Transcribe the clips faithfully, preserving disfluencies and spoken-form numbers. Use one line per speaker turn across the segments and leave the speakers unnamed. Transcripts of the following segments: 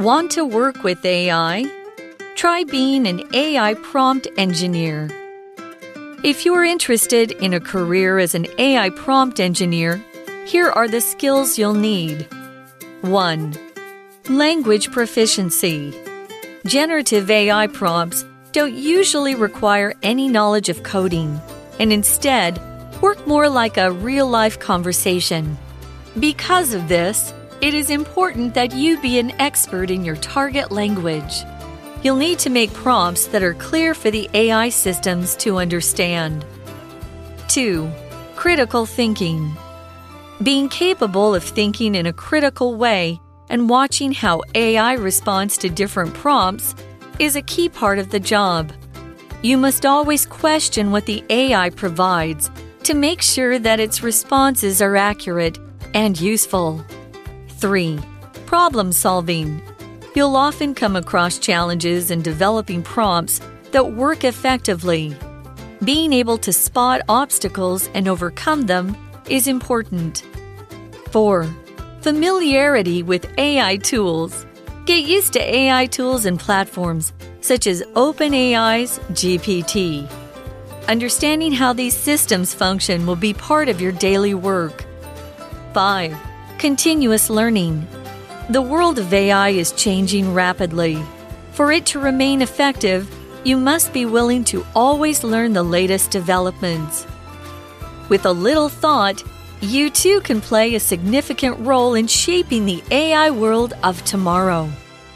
Want to work with A I? Try being an A I prompt engineer. If you're interested in a career as an A I prompt engineer, here are the skills you'll need. one. Language proficiency. Generative A I prompts don't usually require any knowledge of coding, and instead work more like a real-life conversation. Because of this, it is important that you be an expert in your target language. You'll need to make prompts that are clear for the A I systems to understand. two. Critical thinking. Being capable of thinking in a critical way and watching how A I responds to different prompts is a key part of the job. You must always question what the A I provides to make sure that its responses are accurate and useful. three. Problem solving. You'll often come across challenges in developing prompts that work effectively. Being able to spot obstacles and overcome them is important. four. Familiarity with A I tools. Get used to A I tools and platforms such as OpenAI's G P T. Understanding how these systems function will be part of your daily work. five. Continuous learning. The world of A I is changing rapidly. For it to remain effective, you must be willing to always learn the latest developments. With a little thought, you too can play a significant role in shaping the A I world of tomorrow.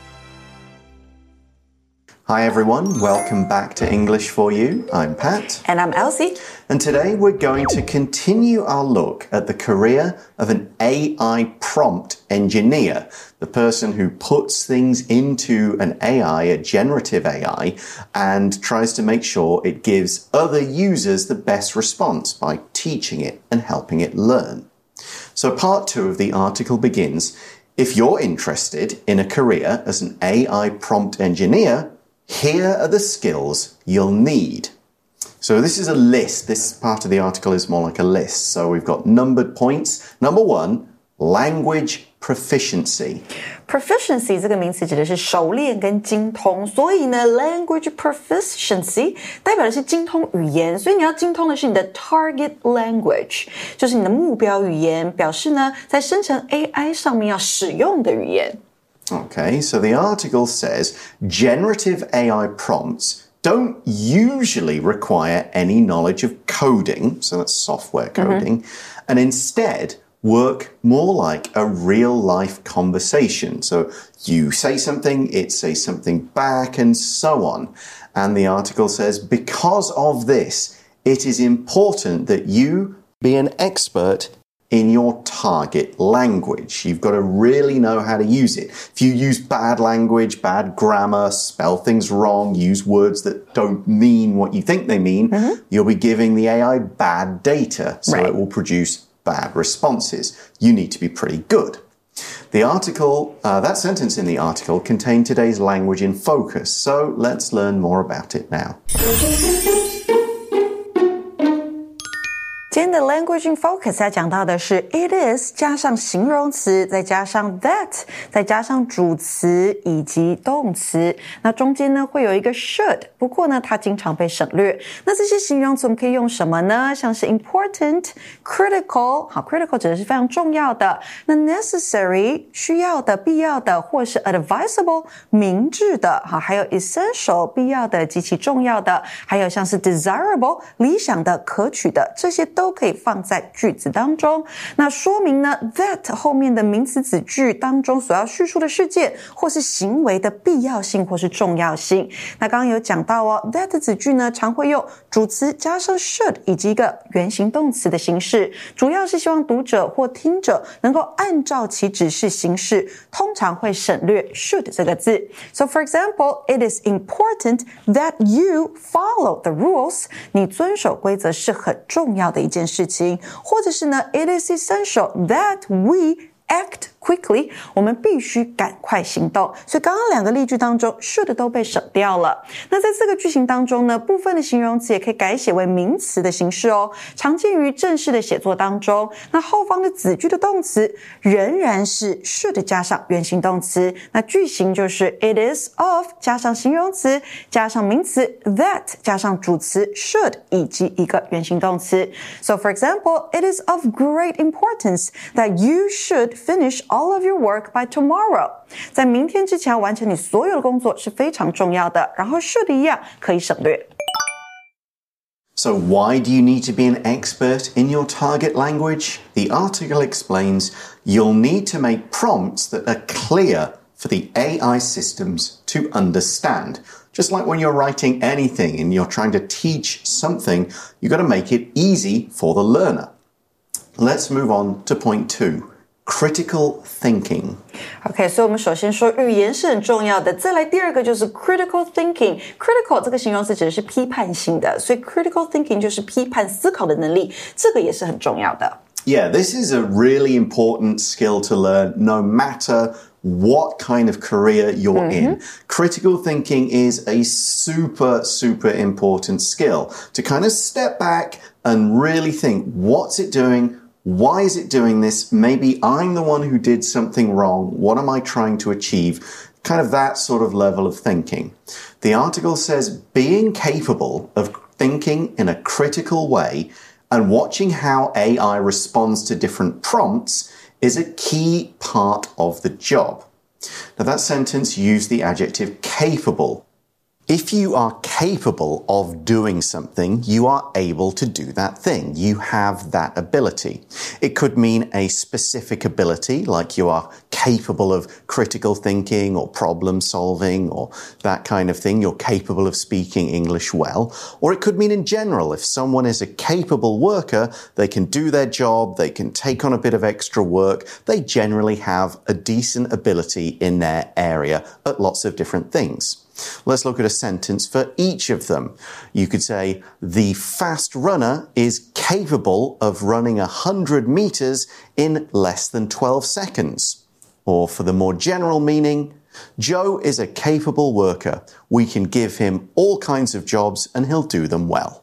Hi everyone, welcome back to English for You. I'm Pat.
And I'm Elsie.
And today we're going to continue our look at the career of an A I prompt engineer, the person who puts things into an A I, a generative A I, and tries to make sure it gives other users the best response by teaching it and helping it learn. So part two of the article begins, if you're interested in a career as an A I prompt engineer, here are the skills you'll need. So this is a list. This part of the article is more like a list. So we've got numbered points. Number one, language proficiency.
Proficiency 这个名词指的是熟练跟精通，所以呢 language proficiency 代表的是精通语言，所以你要精通的是你的 target language， 就是你的目标语言，表示呢在生成 A I 上面要使用的语言。
Okay, so the article says generative A I prompts don't usually require any knowledge of coding, so that's software coding, mm-hmm. and instead work more like a real-life conversation. So you say something, it says something back, and so on. And the article says, because of this, it is important that you be an expert in your target language. You've got to really know how to use it. If you use bad language, bad grammar, spell things wrong, use words that don't mean what you think they mean, mm-hmm. you'll be giving the A I bad data, so right. it will produce bad responses. You need to be pretty good. The article, uh, that sentence in the article contained today's language in focus, so let's learn more about it now.
今天的 language in focus 要讲到的是 it is 加上形容词，再加上 that， 再加上主词以及动词。那中间呢会有一个 should， 不过呢它经常被省略。那这些形容词我们可以用什么呢？像是 important、critical， 好 critical 指的是非常重要的。那 necessary 需要的、必要的，或是 advisable 明智的，好，还有 essential 必要的极其重要的，还有像是 desirable 理想的、可取的，这些都可以放在句子当中。那说明呢 that 后面的名词子句当中所要叙述的事件或是行为的必要性或是重要性。那刚刚有讲到哦 that 子句呢常会用主词加上 should 以及一个原形动词的形式，主要是希望读者或听者能够按照其指示行事，通常会省略 should 这个字。 So for example, it is important that you follow the rules. 你遵守规则是很重要的一件事情，或者是呢 it is essential that we act quickly quickly， 我们必须赶快行动。所以刚刚两个例句当中 should 都被省掉了。那在这个句型当中呢，部分的形容词也可以改写为名词的形式哦，常见于正式的写作当中。那后方的子句的动词仍然是 should 加上原形动词，那句型就是 it is of 加上形容词加上名词 that 加上主词 should 以及一个原形动词。So for example, it is of great importance that you should finish all of your work by tomorrow. 在明天之前要完成你所有的工作是非常重要的，然后 should 一样可以省略。
So why do you need to be an expert in your target language? The article explains you'll need to make prompts that are clear for the A I systems to understand. Just like when you're writing anything and you're trying to teach something, you've got to make it easy for the learner. Let's move on to point two. Critical thinking.
OK, 所以我们首先说语言是很重要的，再来第二个就是 critical thinking. Critical 这个形容词指的是批判性的，所以 critical thinking 就是批判思考的能力，这个也是很重要的。
Yeah, this is a really important skill to learn no matter what kind of career you're mm-hmm. in. Critical thinking is a super, super important skill to kind of step back and really think, what's it doing? Why is it doing this? Maybe I'm the one who did something wrong. What am I trying to achieve? Kind of that sort of level of thinking. The article says being capable of thinking in a critical way and watching how A I responds to different prompts is a key part of the job. Now that sentence used the adjective capable. If you are capable of doing something, you are able to do that thing. You have that ability. It could mean a specific ability, like you are capable of critical thinking or problem solving or that kind of thing. You're capable of speaking English well. Or it could mean in general, if someone is a capable worker, they can do their job, they can take on a bit of extra work. They generally have a decent ability in their area at lots of different things. Let's look at a sentence for each of them. You could say, the fast runner is capable of running one hundred meters in less than twelve seconds. Or for the more general meaning, Joe is a capable worker. We can give him all kinds of jobs and he'll do them well.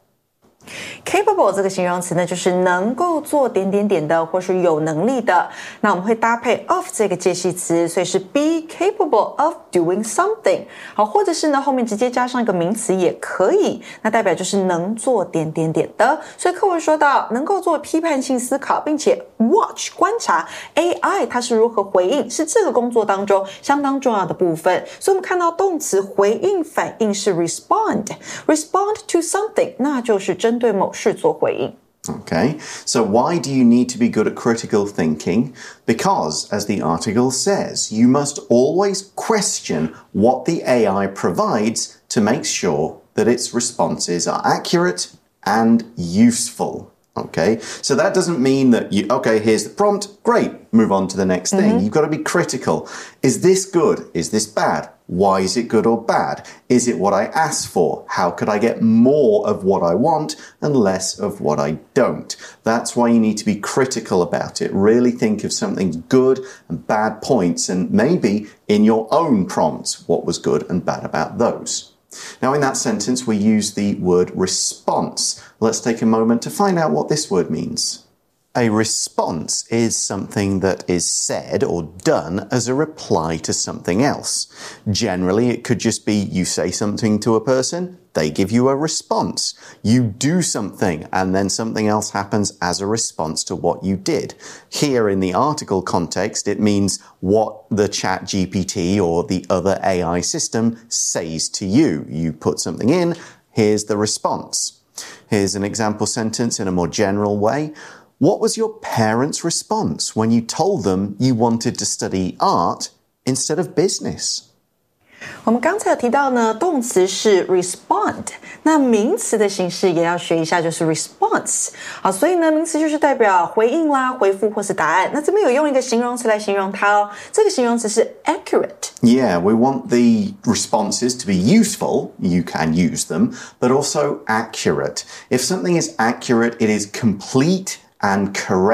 Capable 这个形容词呢，就是能够做点点点的，或是有能力的。那我们会搭配 of 这个介系词，所以是 be capable of doing something。好，或者是呢后面直接加上一个名词也可以，那代表就是能做点点点的。所以课文说到能够做批判性思考，并且 watch 观察 A I 它是如何回应，是这个工作当中相当重要的部分。所以我们看到动词回应反应是 respond，respond to something， 那就是针对某事做回应。
Okay, so why do you need to be good at critical thinking? Because, as the article says, you must always question what the A I provides to make sure that its responses are accurate and useful. Okay, so that doesn't mean that you, okay, here's the prompt, great, move on to the next thing. Mm-hmm. You've got to be critical. Is this good? Is this bad? Why is it good or bad? Is it what I asked for? How could I get more of what I want and less of what I don't? That's why you need to be critical about it. Really think of something's good and bad points and maybe in your own prompts, what was good and bad about those. Now, in that sentence, we use the word response. Let's take a moment to find out what this word means. A response is something that is said or done as a reply to something else. Generally, it could just be you say something to a person, they give you a response. You do something, and then something else happens as a response to what you did. Here in the article context, it means what the Chat G P T or the other A I system says to you. You put something in, here's the response. Here's an example sentence in a more general way. What was your parents' response when you told them you wanted to study art instead of business?
我们刚才有提到呢，动词是 respond， 那名词的形式也要学一下，就是 response。好，所以呢，名词就是代表回应啦、回复或是答案。那这边有用一个形容词来形容它哦，这个形容词是 accurate。
Yeah, we want the responses to be useful, you can use them, but also accurate. If something is accurate, it is complete and correct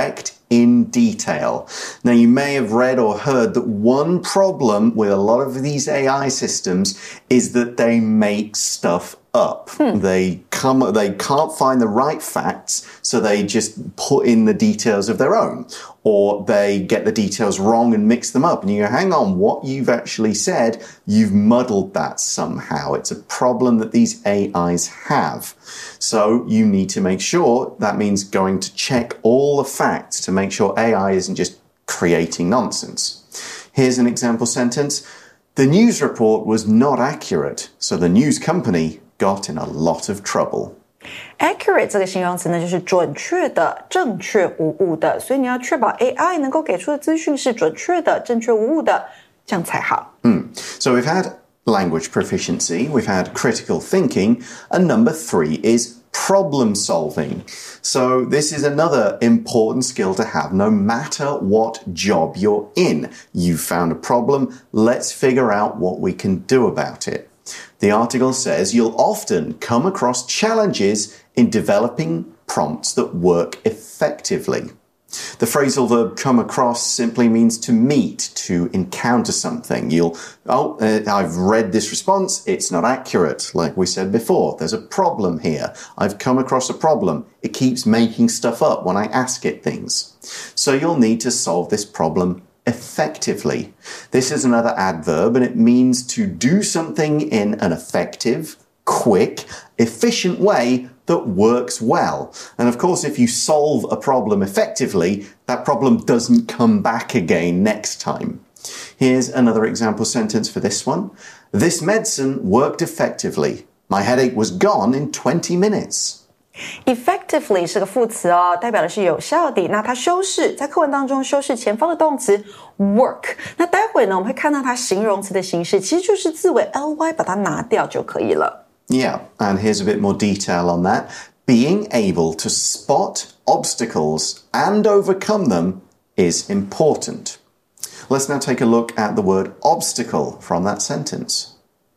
in detail. Now, you may have read or heard that one problem with a lot of these A I systems is that they make stuff up. Hmm. They come, they can't find the right facts, so they just put in the details of their own, or they get the details wrong and mix them up. And you go, hang on, what you've actually said, you've muddled that somehow. It's a problem that these A Is have. So you need to make sure, that means going to check all the facts to make sure A I isn't just creating nonsense. Here's an example sentence. The news report was not accurate, so the news company got in a lot of trouble.
Accurate 这个形容词呢，就是准确的、正确无误的，所以你要确保 A I 能够给出的资讯是准确的、正确无误的，这样才好。
Mm. So we've had language proficiency, we've had critical thinking, and number three is problem solving. So this is another important skill to have no matter what job you're in. You've found a problem, let's figure out what we can do about it. The article says you'll often come across challenges in developing prompts that work effectively. The phrasal verb come across simply means to meet, to encounter something. You'll, oh, uh, I've read this response, it's not accurate. Like we said before, there's a problem here. I've come across a problem. It keeps making stuff up when I ask it things. So you'll need to solve this problem effectively. This is another adverb, and it means to do something in an effective, quick, efficient way that works well. And of course, if you solve a problem effectively, that problem doesn't come back again next time. Here's another example sentence for this one. This medicine worked effectively. My headache was gone in twenty minutes.
Effectively 是个副词哦，代表的是有效的。那它修饰，在课文当中修饰前方的动词 work。那待会呢，我们会看到它形容词的形式，其实就是字尾 ly 把它拿掉就可以了。
Yeah, and here's a bit more detail on that. Being able to spot obstacles and overcome them is important. Let's now take a look at the word obstacle from that sentence.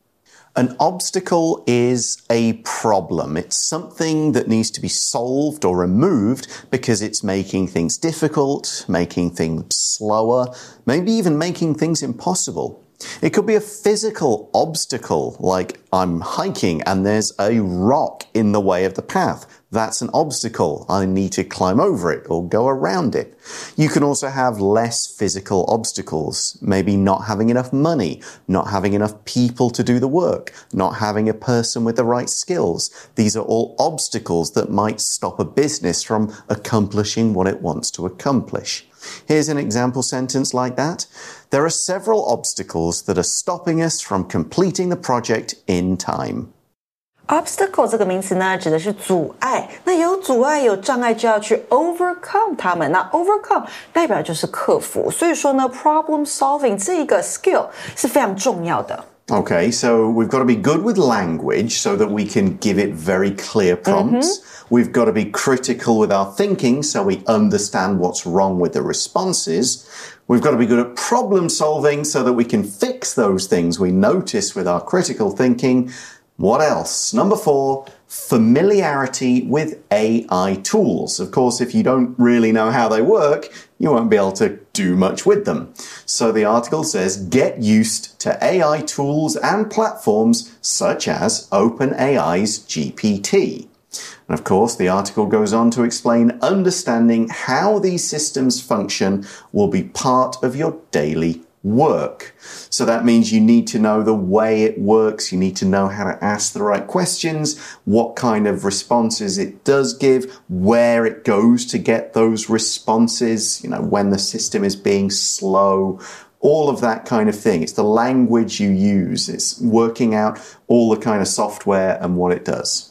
An obstacle is a problem. It's something that needs to be solved or removed because it's making things difficult, making things slower, maybe even making things impossible. It could be a physical obstacle, like I'm hiking and there's a rock in the way of the path. That's an obstacle. I need to climb over it or go around it. You can also have less physical obstacles, maybe not having enough money, not having enough people to do the work, not having a person with the right skills. These are all obstacles that might stop a business from accomplishing what it wants to accomplish. Here's an example sentence like that. There are several obstacles that are stopping us from completing the project in time.
Obstacle 这个名词呢，指的是阻碍。那有阻碍、有障碍，就要去 overcome 它们。那 overcome 代表就是克服。所以说呢 ，problem solving 这个 skill 是非常重要的。
Okay, so we've got to be good with language so that we can give it very clear prompts. Mm-hmm. We've got to be critical with our thinking so we understand what's wrong with the responses. We've got to be good at problem solving so that we can fix those things we notice with our critical thinking. What else? Number four, familiarity with A I tools. Of course, if you don't really know how they work, you won't be able to do much with them. So the article says, get used to A I tools and platforms such as OpenAI's G P T. And of course, the article goes on to explain understanding how these systems function will be part of your daily work. So that means you need to know the way it works. You need to know how to ask the right questions, what kind of responses it does give, where it goes to get those responses, you know, when the system is being slow, all of that kind of thing. It's the language you use. It's working out all the kind of software and what it does.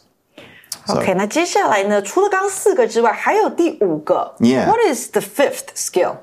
OK, 那接下来呢？除了刚刚四个之外，还有第五个。
Yeah.
What is the fifth skill?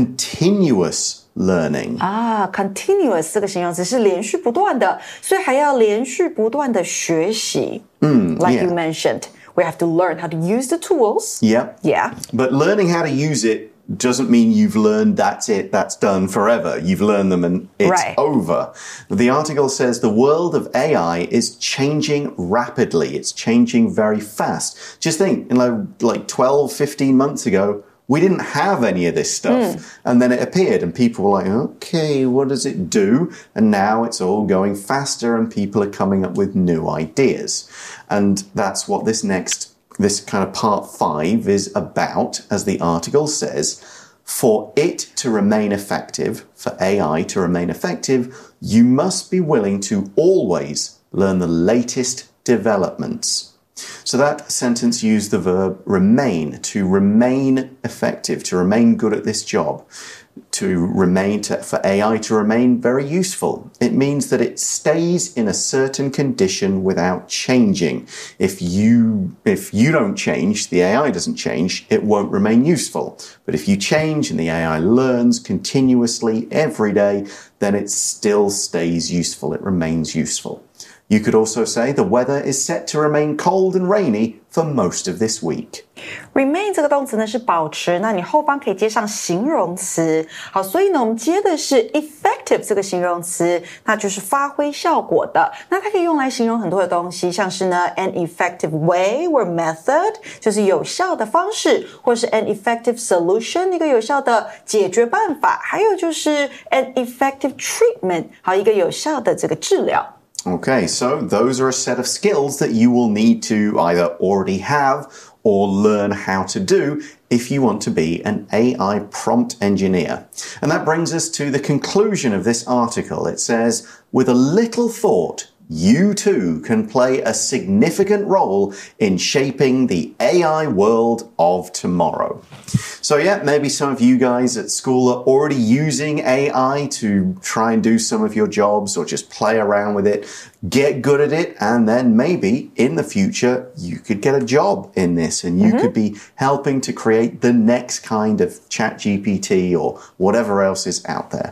Continuous learning.
啊 continuous 这个形容词是连续不断的，所以还要连续不断的学习。
Mm,
like
yeah.
you mentioned, we have to learn how to use the tools.
Yeah.
Yeah.
But learning how to use it doesn't mean you've learned that's it, that's done forever. You've learned them and it's
right.
over. The article says the world of A I is changing rapidly. It's changing very fast. Just think, you know, like twelve, fifteen months ago, we didn't have any of this stuff. Mm. And then it appeared and people were like, okay, what does it do? And now it's all going faster and people are coming up with new ideas. And that's what this next, this kind of part five is about, as the article says. For it to remain effective, for A I to remain effective, you must be willing to always learn the latest developments. So that sentence used the verb remain, to remain effective, to remain good at this job, to remain, to, for A I to remain very useful. It means that it stays in a certain condition without changing. If you, if you don't change, the A I doesn't change, it won't remain useful. But if you change and the A I learns continuously every day, then it still stays useful. It remains useful. You could also say the weather is set to remain cold and rainy for most of this week.
Remain 这个动词呢是保持，那你后方可以接上形容词。好，所以呢我们接的是 effective 这个形容词，那就是发挥效果的。那它可以用来形容很多的东西，像是呢 an effective way or method 就是有效的方式，或是 an effective solution 一个有效的解决办法，还有就是 an effective treatment 好一个有效的这个治疗。
Okay, so those are a set of skills that you will need to either already have or learn how to do if you want to be an A I prompt engineer. And that brings us to the conclusion of this article. It says, with a little thought, you too can play a significant role in shaping the A I world of tomorrow. So yeah, maybe some of you guys at school are already using A I to try and do some of your jobs or just play around with it, get good at it, and then maybe in the future you could get a job in this and you mm-hmm. could be helping to create the next kind of ChatGPT or whatever else is out there.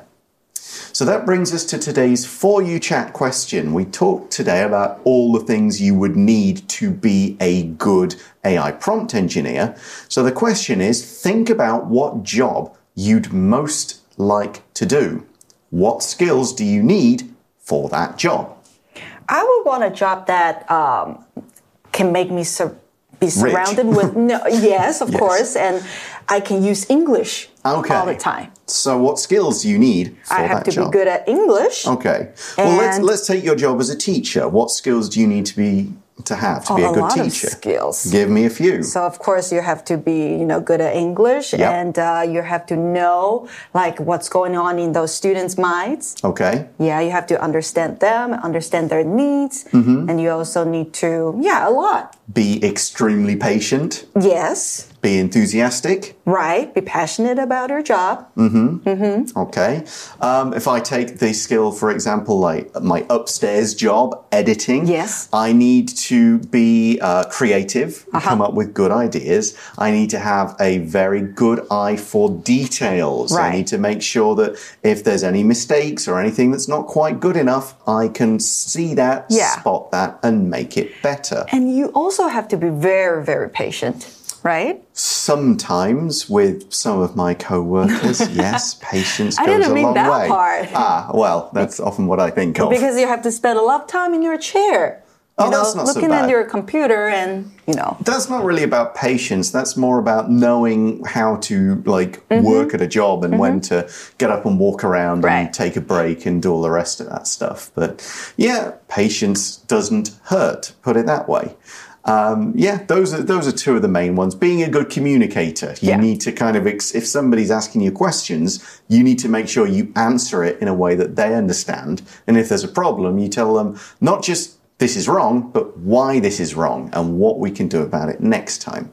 So that brings us to today's For You Chat question. We talked today about all the things you would need to be a good A I prompt engineer. So the question is, think about what job you'd most like to do. What skills do you need for that job?
I would want a job that um, can make me sur- be surrounded
Rich.
with, no, yes, of yes. course, and I can use English
okay.
all the time.
So what skills do you need for that job?
I have to job? be good at English.
Okay. Well, let's let's take your job as a teacher. What skills do you need to be to have to
oh,
be a,
a
good
lot
teacher?
Of skills.
Give me a few.
So of course you have to be, you know, good at English,
yep.
and uh, you have to know like what's going on in those students' minds.
Okay.
Yeah, you have to understand them, understand their needs,
mm-hmm.
and you also need to, yeah, a lot.
Be extremely patient.
Yes.
Be enthusiastic.
Right. Be passionate about your job.
Mm-hmm.
Mm-hmm.
Okay. Um, if I take the skill, for example, like my upstairs job, editing.
Yes.
I need to be uh, creative,
uh-huh.
come up with good ideas. I need to have a very good eye for details.
Right.
I need to make sure that if there's any mistakes or anything that's not quite good enough, I can see that,
yeah.
spot that, and make it better.
And you also have to be very, very patient. Right?
Sometimes with some of my co-workers, yes, patience
I
goes
didn't
a
mean
long
that
way.
part.
Ah, well, that's often what I think of.
Because you have to spend a lot of time in your chair. You
oh,
know,
that's not
looking
so bad.
at your computer and, you know.
That's not really about patience. That's more about knowing how to, like, mm-hmm. work at a job and mm-hmm. when to get up and walk around
right.
and take a break and do all the rest of that stuff. But, yeah, patience doesn't hurt, put it that way. Um, yeah, those are those are two of the main ones. Being a good communicator, you
yeah.
need to kind of, ex- if somebody's asking you questions, you need to make sure you answer it in a way that they understand. And if there's a problem, you tell them not just this is wrong, but why this is wrong and what we can do about it next time.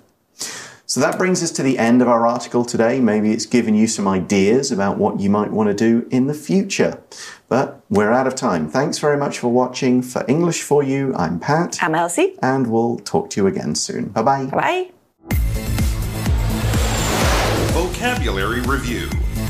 So that brings us to the end of our article today. Maybe it's given you some ideas about what you might want to do in the future. But we're out of time. Thanks very much for watching. For English For You, I'm Pat.
I'm Elsie.
And we'll talk to you again soon. Bye-bye.
Bye-bye.
Vocabulary Review.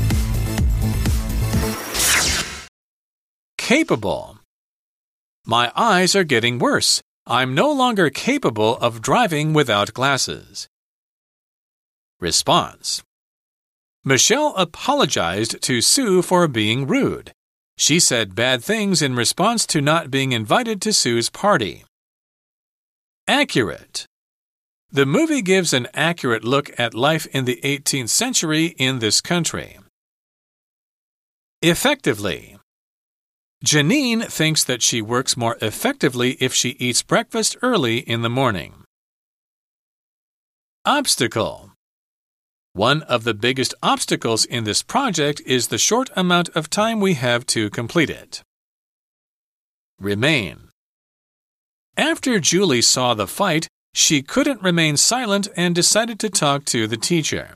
Capable. My eyes are getting worse. I'm no longer capable of driving without glasses. Response. Michelle apologized to Sue for being rude. She said bad things in response to not being invited to Sue's party. Accurate. The movie gives an accurate look at life in the eighteenth century in this country. Effectively. Janine thinks that she works more effectively if she eats breakfast early in the morning. Obstacle. One of the biggest obstacles in this project is the short amount of time we have to complete it. Remain. After Julie saw the fight, she couldn't remain silent and decided to talk to the teacher.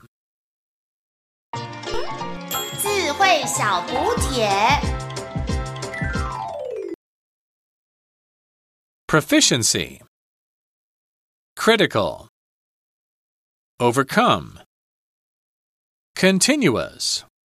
智慧小补帖
Proficiency. Critical. Overcome. Continuous.